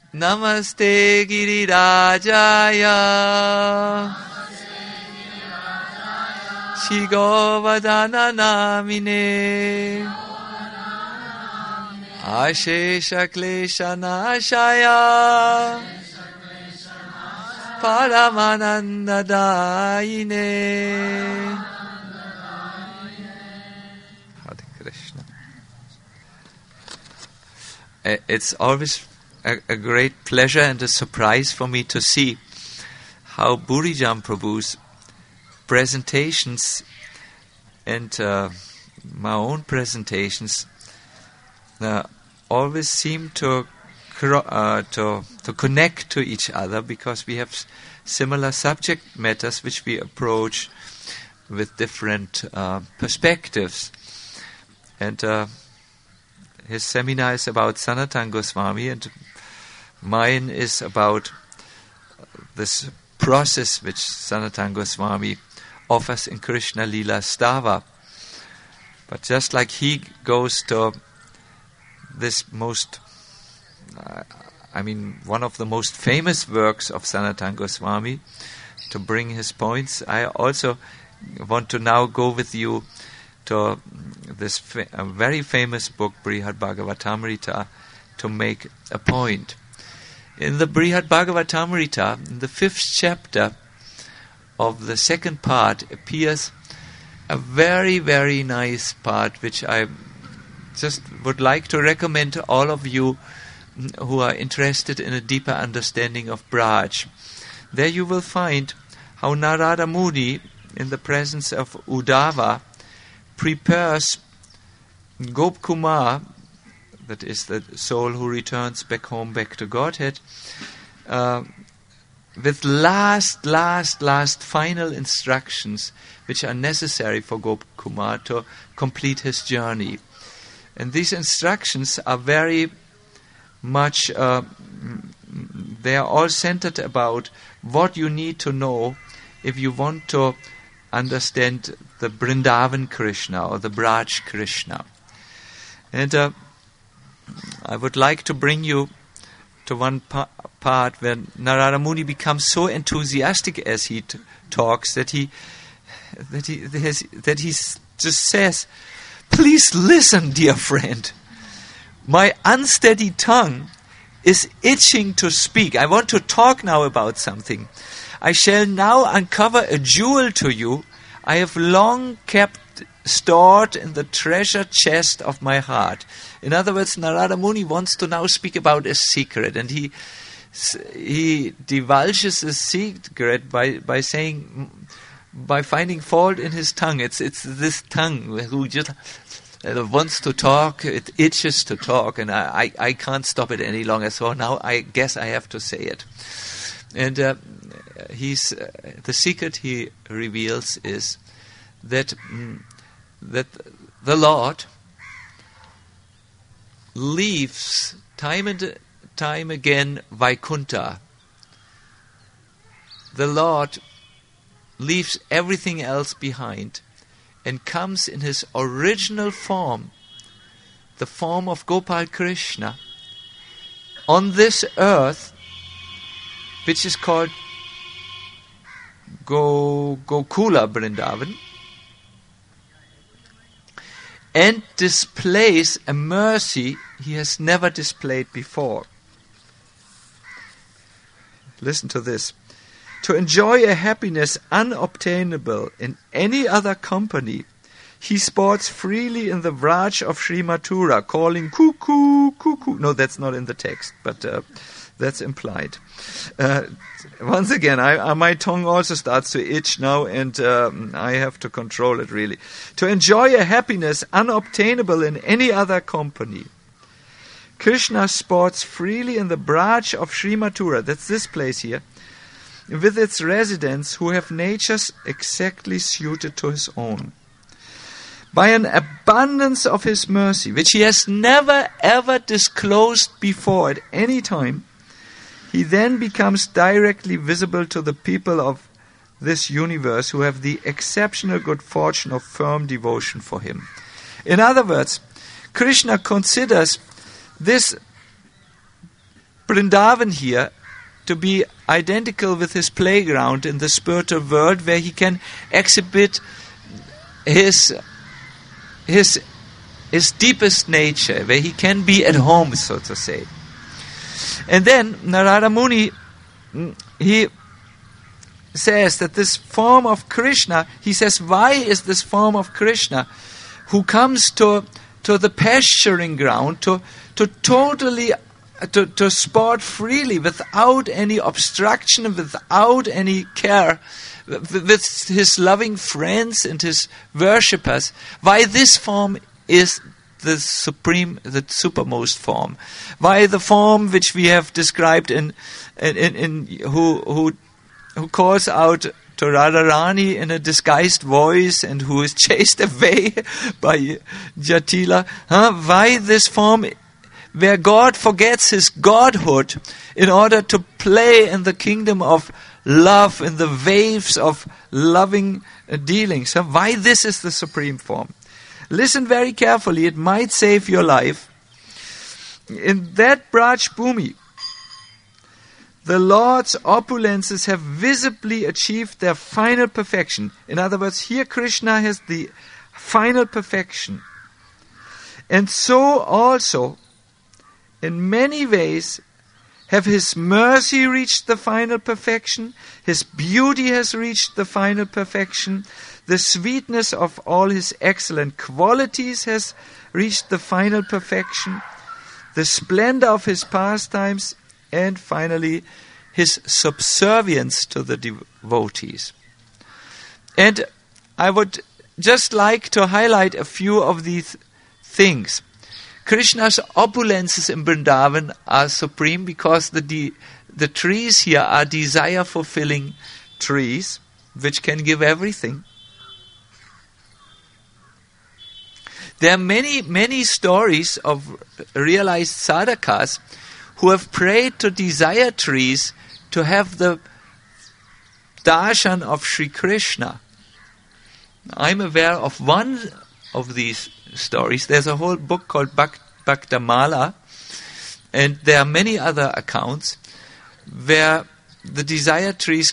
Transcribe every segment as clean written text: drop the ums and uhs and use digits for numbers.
Namaste Girirajaya Shri Govardhana Namine Ashesha Klesha Nashaya Paramananda Daine. Hare Krishna. It's always a great pleasure and a surprise for me to see how Burijam Prabhu's presentations and my own presentations always seem to connect to each other, because we have similar subject matters which we approach with different perspectives. And his seminar is about Sanatana Goswami, and mine is about this process which Sanatana Goswami offers in Krishna Lila Stava. But just like he goes to this one of the most famous works of Sanatana Goswami to bring his points, I also want to now go with you to this very famous book, Brihad Bhagavatamrita, to make a point. In the Brihad Bhagavatamrita, in the 5th chapter of the second part, appears a very, very nice part, which I just would like to recommend to all of you who are interested in a deeper understanding of Braj. There you will find how Narada Muni, in the presence of Uddhava, prepares Gop Kumar, that is the soul who returns back home, back to Godhead, with last final instructions which are necessary for Gop Kumar to complete his journey. And these instructions are very much, they are all centered about what you need to know if you want to understand the Vrindavan Krishna or the Braj Krishna. And I would like to bring you to one part where Narada Muni becomes so enthusiastic as he talks that he just says, "Please listen, dear friend. My unsteady tongue is itching to speak. I want to talk now about something. I shall now uncover a jewel to you I have long kept stored in the treasure chest of my heart." In other words, Narada Muni wants to now speak about a secret, and he divulges a secret by saying, by finding fault in his tongue. It's this tongue who just wants to talk, it itches to talk, and I can't stop it any longer, so now I guess I have to say it. And the secret he reveals is that the Lord leaves time and time again Vaikuntha. The Lord leaves everything else behind and comes in his original form, the form of Gopal Krishna, on this earth, which is called Gokula Vrindavan, and displays a mercy he has never displayed before. Listen to this. To enjoy a happiness unobtainable in any other company, he sports freely in the Vraj of Sri Mathura, calling cuckoo, cuckoo. No, that's not in the text, but that's implied. Once again, my tongue also starts to itch now, and I have to control it really. To enjoy a happiness unobtainable in any other company, Krishna sports freely in the Braj of Sri Mathura, that's this place here, with its residents who have natures exactly suited to his own. By an abundance of his mercy, which he has never ever disclosed before at any time, he then becomes directly visible to the people of this universe who have the exceptional good fortune of firm devotion for him. In other words, Krishna considers this Vrindavan here to be identical with his playground in the spiritual world, where he can exhibit his deepest nature, where he can be at home, so to say. And then Narada Muni, he says that this form of Krishna, he says, why is this form of Krishna, who comes to the pasturing ground, to totally to sport freely, without any obstruction, without any care, with his loving friends and his worshippers, why this form is the supreme, the supermost form? Why the form which we have described in who calls out to Radharani in a disguised voice and who is chased away by Jatila? Why this form where God forgets his godhood in order to play in the kingdom of love, in the waves of loving dealings? Why this is the supreme form? Listen very carefully, it might save your life. In that Braj Bhumi, the Lord's opulences have visibly achieved their final perfection. In other words, here Krishna has the final perfection. And so also, in many ways, have his mercy reached the final perfection, his beauty has reached the final perfection, the sweetness of all his excellent qualities has reached the final perfection, the splendor of his pastimes, and finally, his subservience to the devotees. And I would just like to highlight a few of these things. Krishna's opulences in Vrindavan are supreme because the trees here are desire-fulfilling trees, which can give everything. There are many, many stories of realized sadhakas who have prayed to desire trees to have the darshan of Sri Krishna. I'm aware of one of these stories. There's a whole book called Bhaktamala, and there are many other accounts where the desire trees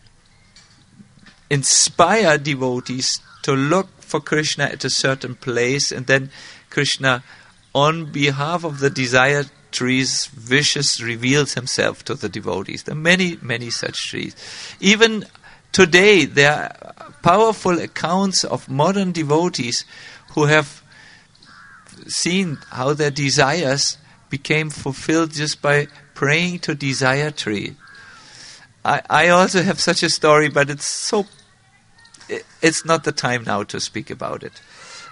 inspire devotees to look for Krishna at a certain place, and then Krishna, on behalf of the desire trees' wishes, reveals himself to the devotees. There are many, many such trees. Even today, there are powerful accounts of modern devotees who have seen how their desires became fulfilled just by praying to desire tree. I also have such a story, but it's not the time now to speak about it.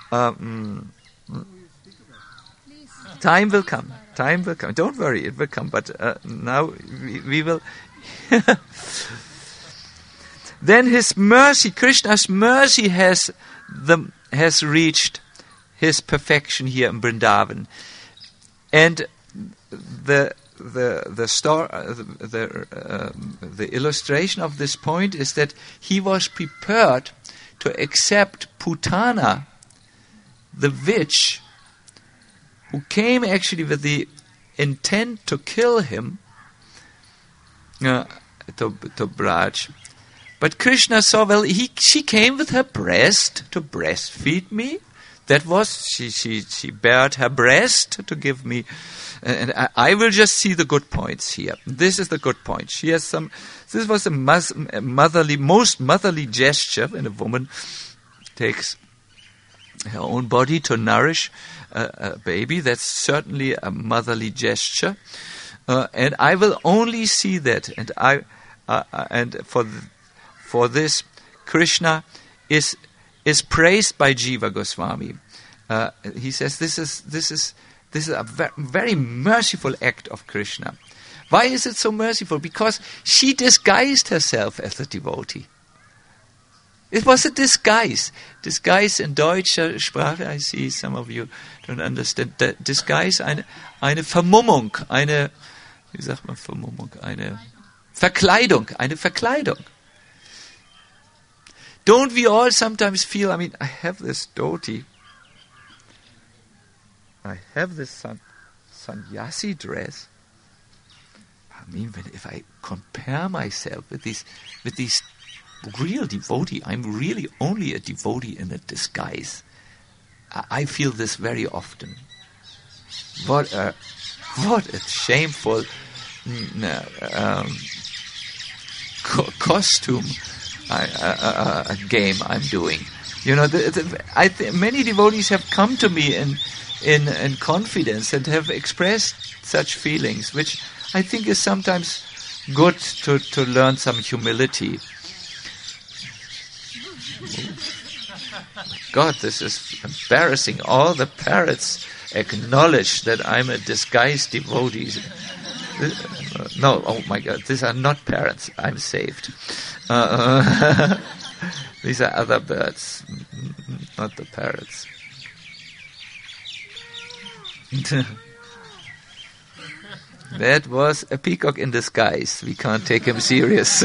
Time will come. Time will come. Don't worry, it will come. But now we will. Then his mercy, Krishna's mercy, has reached his perfection here in Vrindavan, and the illustration of this point is that he was prepared to accept Putana, the witch, who came actually with the intent to kill him, to Braj. But Krishna saw, well, she came with her breast to breastfeed me. That was, she bared her breast to give me, and I will just see the good points here. This is the good point. She has this was a most motherly gesture when a woman takes her own body to nourish a baby. That's certainly a motherly gesture, and I will only see that. And for this, Krishna is praised by Jiva Goswami. He says this is a very merciful act of Krishna. Why is it so merciful? Because she disguised herself as a devotee. It was a disguise. Disguise in deutscher Sprache, I see some of you don't understand. Disguise, eine Vermummung, wie sagt man Vermummung? Eine Verkleidung. Don't we all sometimes feel, I have this dhoti, I have this sannyasi dress, I mean, if I compare myself with these real devotee, I'm really only a devotee in a disguise. I feel this very often. What a shameful costume game I'm doing. You know, many devotees have come to me in confidence and have expressed such feelings, which I think is sometimes good to learn some humility. God, this is embarrassing. All the parrots acknowledge that I'm a disguised devotee. No, oh my God, these are not parrots. I'm saved. These are other birds, not the parrots. That was a peacock in disguise. We can't take him serious.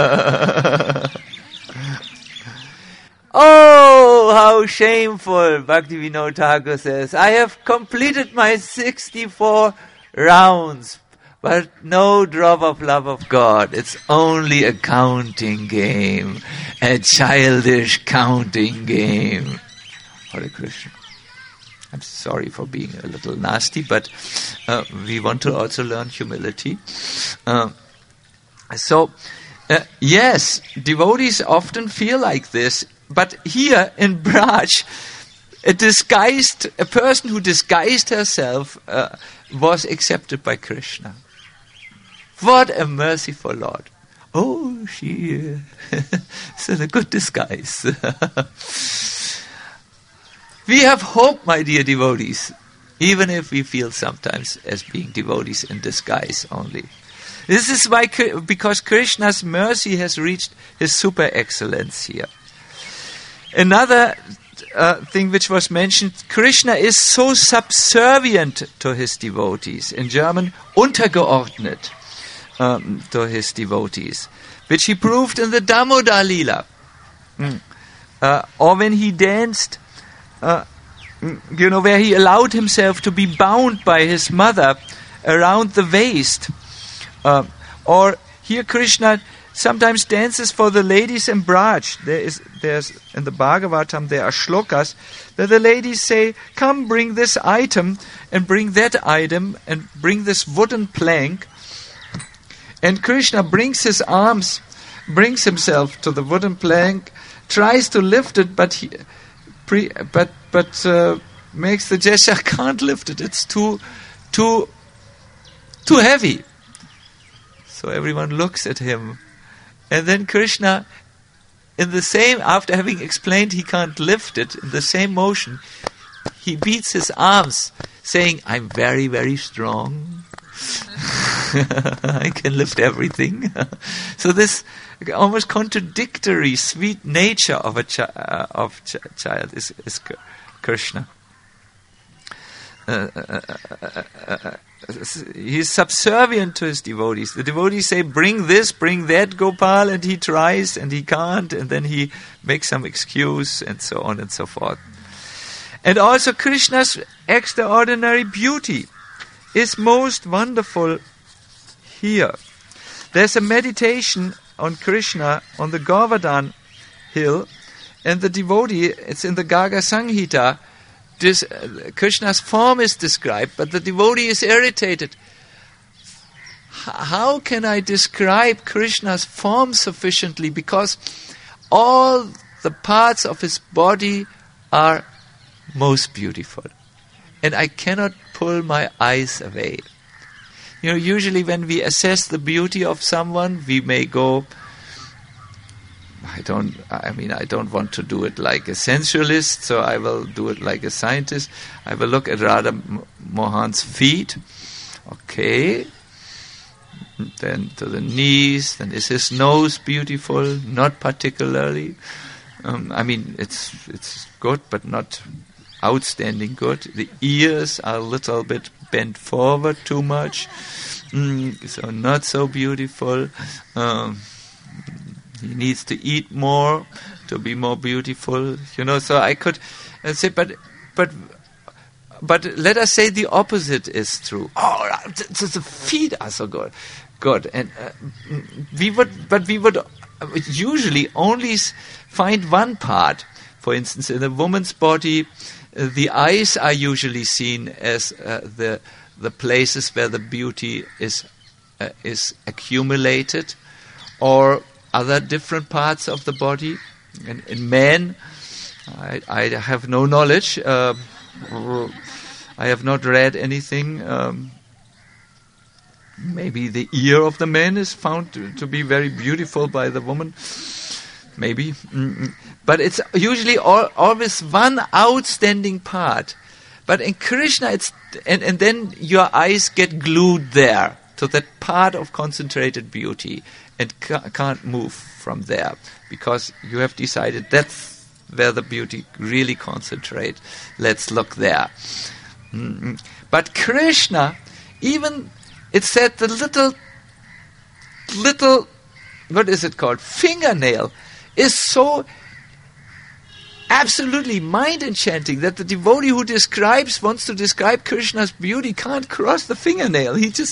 Oh, how shameful, Bhaktivinoda Thakur says. I have completed my 64 rounds, but no drop of love of God. It's only a counting game, a childish counting game. Hare Krishna. I'm sorry for being a little nasty, but we want to also learn humility. Yes, devotees often feel like this. But here in Braj, a person who disguised herself was accepted by Krishna. What a merciful Lord. Oh, she is in a good disguise. We have hope, my dear devotees, even if we feel sometimes as being devotees in disguise only. This is why, because Krishna's mercy has reached his super excellence here. Another thing which was mentioned, Krishna is so subservient to his devotees. In German, untergeordnet to his devotees, which he proved in the Damodar Lila. Or when he danced, where he allowed himself to be bound by his mother around the waist. Or here Krishna sometimes dances for the ladies in Braj. There's in the Bhagavatam there are shlokas that the ladies say, "Come, bring this item and bring that item and bring this wooden plank." And Krishna brings his arms, brings himself to the wooden plank, tries to lift it, but makes the gesture, can't lift it. It's too heavy. So everyone looks at him. And then Krishna, after having explained he can't lift it, in the same motion, he beats his arms, saying, "I'm very, very strong. I can lift everything." So this almost contradictory, sweet nature of a child is Krishna. He's subservient to his devotees. The devotees say, "Bring this, bring that, Gopal," and he tries and he can't, and then he makes some excuse, and so on and so forth. And also Krishna's extraordinary beauty is most wonderful here. There's a meditation on Krishna on the Govardhan hill, and the devotee, it's in the Garga Samhita, Krishna's form is described, but the devotee is irritated. How can I describe Krishna's form sufficiently? Because all the parts of his body are most beautiful. And I cannot pull my eyes away. Usually when we assess the beauty of someone, we may go, I don't want to do it like a sensualist, so I will do it like a scientist. I will look at Radha Mohan's feet. Okay. Then to the knees. Then is his nose beautiful? Not particularly. It's good, but not outstanding good. The ears are a little bit bent forward too much. So not so beautiful. He needs to eat more to be more beautiful, So I could say, but but let us say the opposite is true. Oh, the feet are so good, and we would usually only find one part. For instance, in a woman's body, the eyes are usually seen as the places where the beauty is accumulated, or other different parts of the body. In men, I have no knowledge. I have not read anything. Maybe the ear of the man is found to be very beautiful by the woman. Maybe. But it's usually always one outstanding part. But in Krishna, it's and then your eyes get glued there to that part of concentrated beauty and can't move from there, because you have decided that's where the beauty really concentrates. Let's look there. But Krishna, even it said the little, what is it called, fingernail, is so absolutely mind-enchanting that the devotee who wants to describe Krishna's beauty can't cross the fingernail. He just...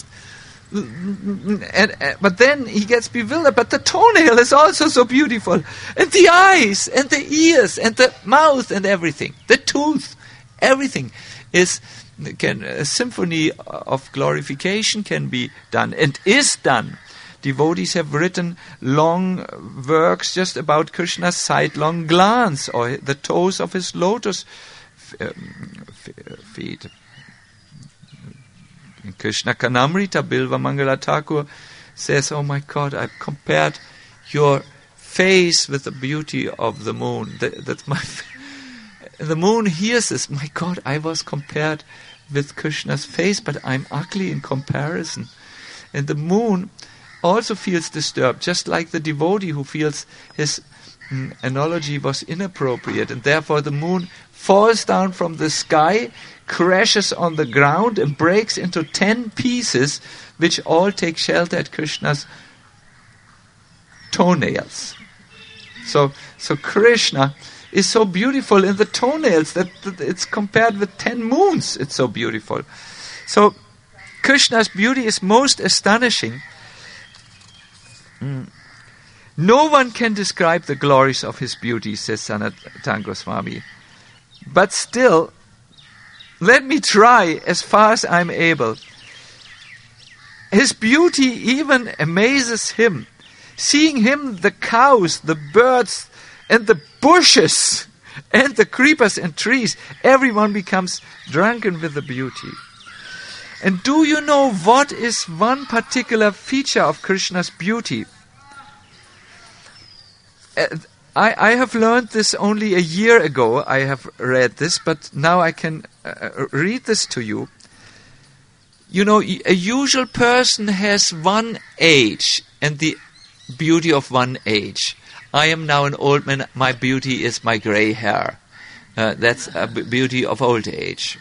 but then he gets bewildered. But the toenail is also so beautiful, and the eyes, and the ears, and the mouth, and everything. The tooth, everything is... a symphony of glorification can be done, and is done. Devotees have written long works just about Krishna's sidelong glance, or the toes of his lotus feet. In Krishna Kanamrita, Bilva Mangala Thakur says, "Oh my God, I've compared your face with the beauty of the moon." That's my. The moon hears this. My God, I was compared with Krishna's face, but I'm ugly in comparison. And the moon also feels disturbed, just like the devotee who feels his analogy was inappropriate, and therefore the moon falls down from the sky, crashes on the ground, and breaks into 10 pieces, which all take shelter at Krishna's toenails. So Krishna is so beautiful in the toenails that it's compared with 10 moons. It's so beautiful. So Krishna's beauty is most astonishing. No one can describe the glories of his beauty, says Sanatana Goswami. But still, let me try as far as I'm able. His beauty even amazes him. Seeing him, the cows, the birds, and the bushes, and the creepers and trees, everyone becomes drunken with the beauty. And do you know what is one particular feature of Krishna's beauty? I have learned this only a year ago. I have read this, but now I can read this to you. You know, a usual person has one age and the beauty of one age. I am now an old man. My beauty is my grey hair. That's a beauty of old age.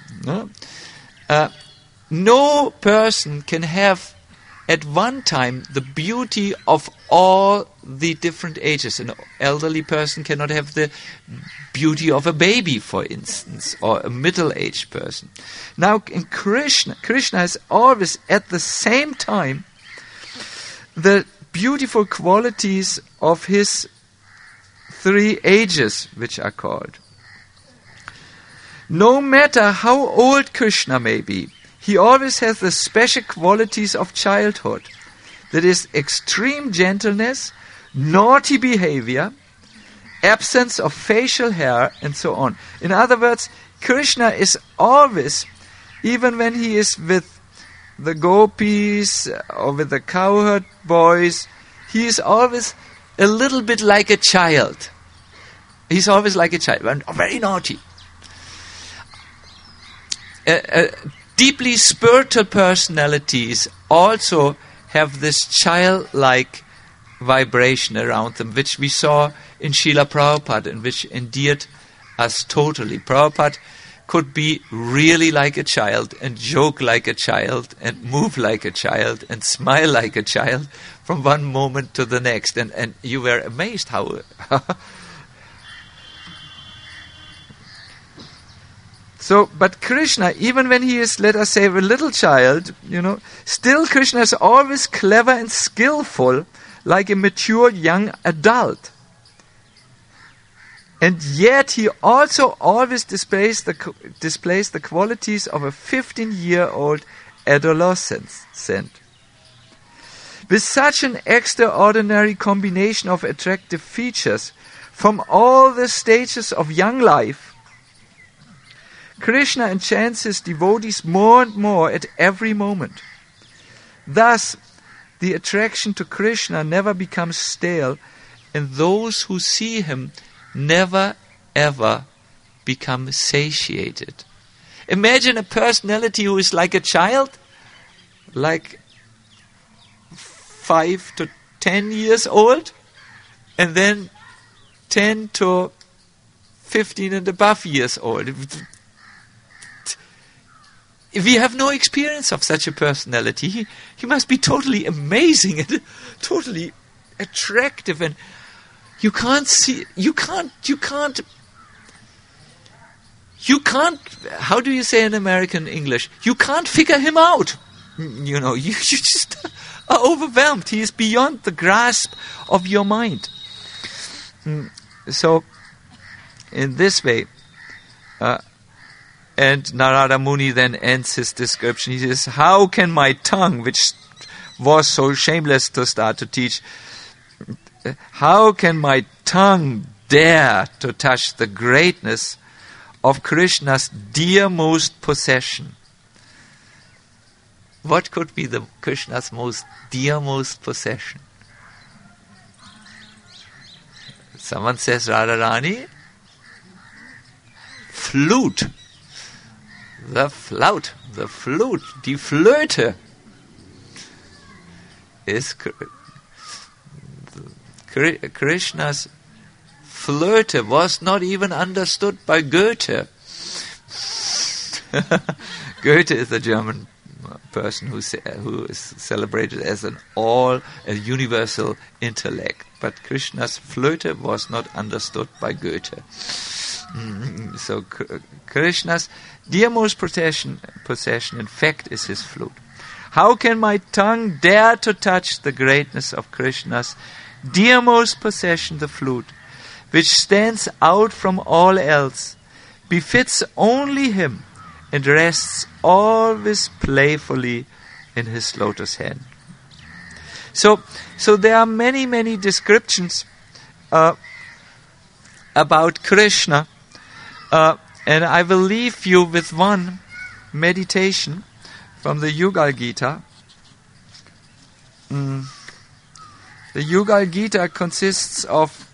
No person can have at one time the beauty of all the different ages. An elderly person cannot have the beauty of a baby, for instance, or a middle-aged person. Now in Krishna is always at the same time the beautiful qualities of his 3 ages, which are called. No matter how old Krishna may be, he always has the special qualities of childhood. That is, extreme gentleness, naughty behavior, absence of facial hair, and so on. In other words, Krishna is always, even when he is with the gopis or with the cowherd boys, he is always a little bit like a child. He's always like a child, very naughty. Deeply spiritual personalities also have this childlike vibration around them, which we saw in Srila Prabhupada, and which endeared us totally. Prabhupada could be really like a child, and joke like a child, and move like a child, and smile like a child from one moment to the next. And you were amazed how... So, but Krishna, even when he is, let us say, a little child, still Krishna is always clever and skillful, like a mature young adult. And yet he also always displays the qualities of a 15-year-old adolescent. With such an extraordinary combination of attractive features from all the stages of young life, Krishna enchants his devotees more and more at every moment. Thus, the attraction to Krishna never becomes stale, and those who see him never ever become satiated. Imagine a personality who is like a child, like 5 to 10 years old, and then 10 to 15 and above years old. We have no experience of such a personality. He must be totally amazing and totally attractive, and you can't, how do you say in American English? You can't figure him out. You just are overwhelmed. He is beyond the grasp of your mind. So, in this way, and Narada Muni then ends his description. He says, how can my tongue, which was so shameless to start to teach, how can my tongue dare to touch the greatness of Krishna's dearmost possession? What could be the Krishna's most dearmost possession? Someone says Radharani, flute. The flute, die Flöte is Krishna's Flöte was not even understood by Goethe. Goethe is a German person who is celebrated as a universal intellect, but Krishna's Flöte was not understood by Goethe. So Krishna's dearmost possession in fact is his flute. How can my tongue dare to touch the greatness of Krishna's dearmost possession, the flute, which stands out from all else, befits only him, and rests always playfully in his lotus hand? So there are many descriptions about Krishna, and I will leave you with one meditation from the Yugal Gita. The Yugal Gita consists of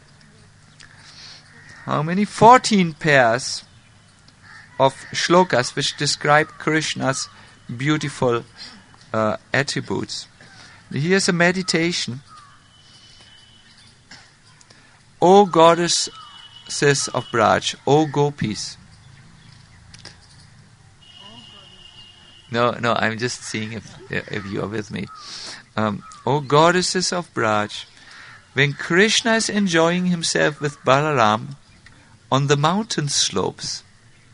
how many? 14 pairs of shlokas which describe Krishna's beautiful attributes. Here's a meditation. O goddesses of Braj, O gopis. No, I'm just seeing if you are with me. O goddesses of Braj, when Krishna is enjoying himself with Balaram on the mountain slopes,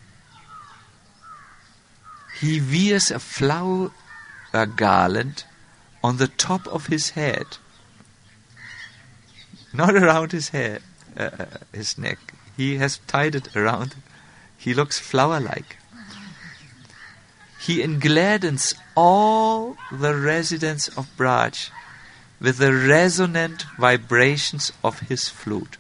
he wears a flower garland on the top of his head, not around his head, his neck. He has tied it around. He looks flower-like. He engladdens all the residents of Braj with the resonant vibrations of his flute.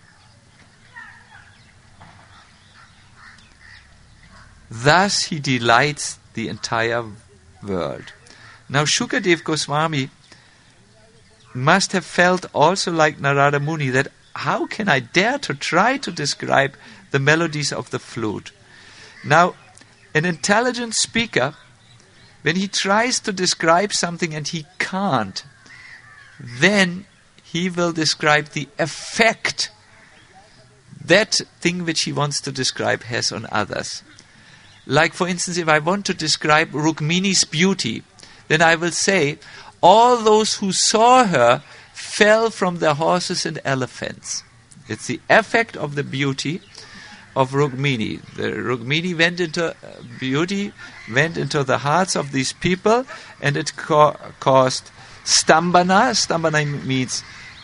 Thus he delights the entire world. Now Shukadev Goswami must have felt also like Narada Muni, that how can I dare to try to describe the melodies of the flute? Now, an intelligent speaker, when he tries to describe something and he can't, then he will describe the effect that thing which he wants to describe has on others. Like, for instance, if I want to describe Rukmini's beauty, then I will say, all those who saw her fell from their horses and elephants. It's the effect of the beauty of Rukmini. The Rukmini beauty went into the hearts of these people, and it caused stambana. Stambana means,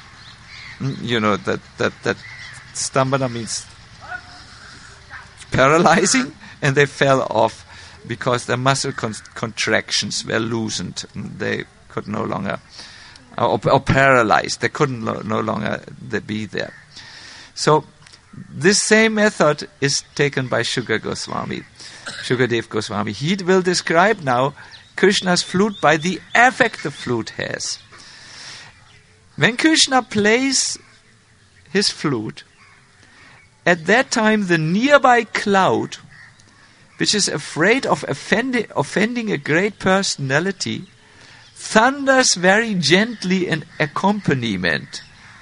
that stambana means paralyzing, and they fell off because their muscle contractions were loosened. They could no longer, or paralyzed. They couldn't no longer be there. So this same method is taken by Shukadev Goswami. He will describe now Krishna's flute by the effect the flute has. When Krishna plays his flute, at that time the nearby cloud, which is afraid of offending a great personality, thunders very gently in accompaniment.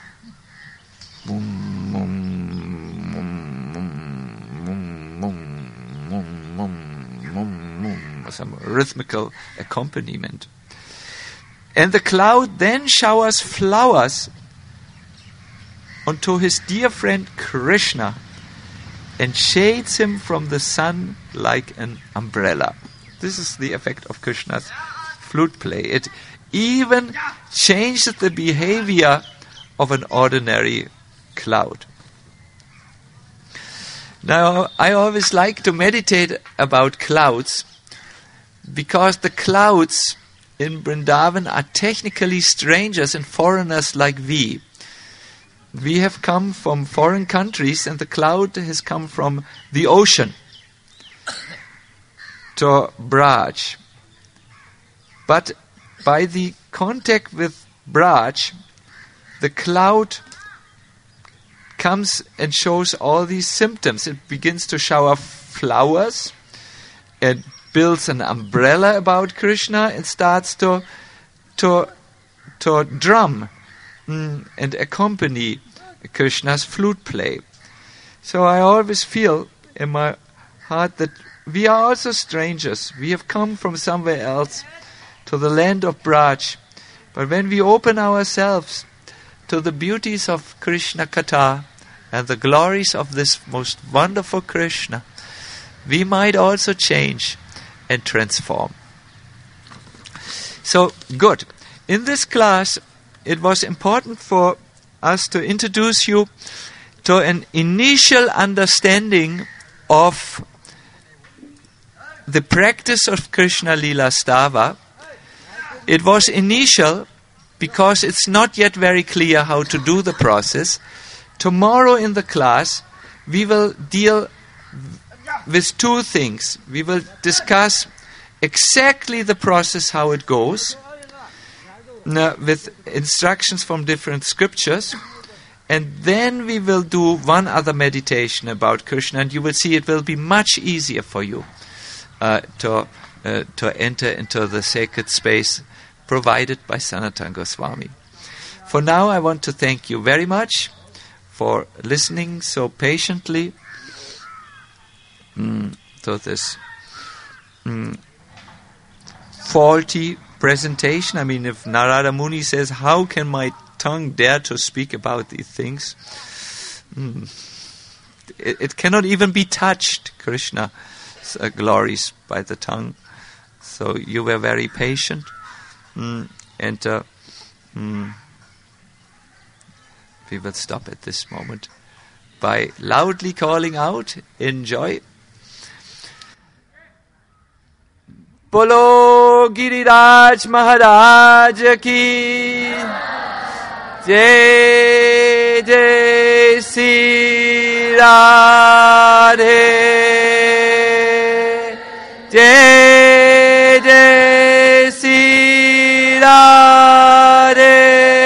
Some rhythmical accompaniment. And the cloud then showers flowers onto his dear friend Krishna and shades him from the sun like an umbrella. This is the effect of Krishna's flute play. It even changes the behavior of an ordinary cloud. Now, I always like to meditate about clouds, because the clouds in Vrindavan are technically strangers and foreigners like we. We have come from foreign countries, and the cloud has come from the ocean to Braj. But by the contact with Braj, the cloud comes and shows all these symptoms. It begins to shower flowers, and builds an umbrella about Krishna, and starts to drum and accompany Krishna's flute play. So I always feel in my heart that we are also strangers. We have come from somewhere else to the land of Braj. But when we open ourselves to the beauties of Krishna Katha and the glories of this most wonderful Krishna, we might also change and transform. So, good. In this class, it was important for us to introduce you to an initial understanding of the practice of Krishna Lila Stava. It was initial because it's not yet very clear how to do the process. Tomorrow in the class, we will deal with two things. We will discuss exactly the process, how it goes, with instructions from different scriptures, and then we will do one other meditation about Krishna, and you will see it will be much easier for you to enter into the sacred space provided by Sanatana Goswami. For now, I want to thank you very much for listening so patiently to this faulty presentation. I mean, if Narada Muni says, how can my tongue dare to speak about these things? It cannot even be touched, Krishna's glories, by the tongue. So you were very patient. We will stop at this moment by loudly calling out in joy. Bolo Giriraj Maharaj ki Jai Jai Sri Radhe Jai Jai Sri Radhe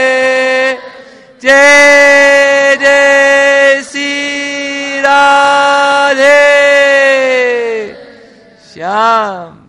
Jai Jai Sri Radhe Shyam